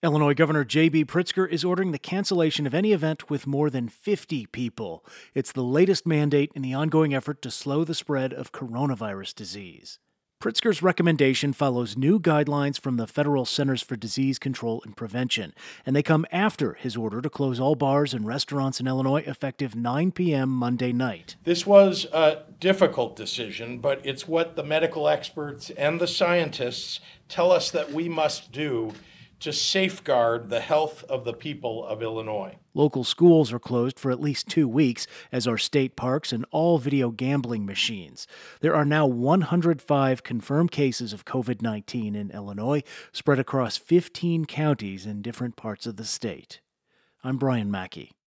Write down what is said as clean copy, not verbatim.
Illinois Governor J.B. Pritzker is ordering the cancellation of any event with more than 50 people. It's the latest mandate in the ongoing effort to slow the spread of coronavirus disease. Pritzker's recommendation follows new guidelines from the Federal Centers for Disease Control and Prevention, and they come after his order to close all bars and restaurants in Illinois effective 9 p.m. Monday night. This was a difficult decision, but it's what the medical experts and the scientists tell us that we must do to safeguard the health of the people of Illinois. Local schools are closed for at least 2 weeks, as are state parks and all video gambling machines. There are now 105 confirmed cases of COVID-19 in Illinois, spread across 15 counties in different parts of the state. I'm Brian Mackey.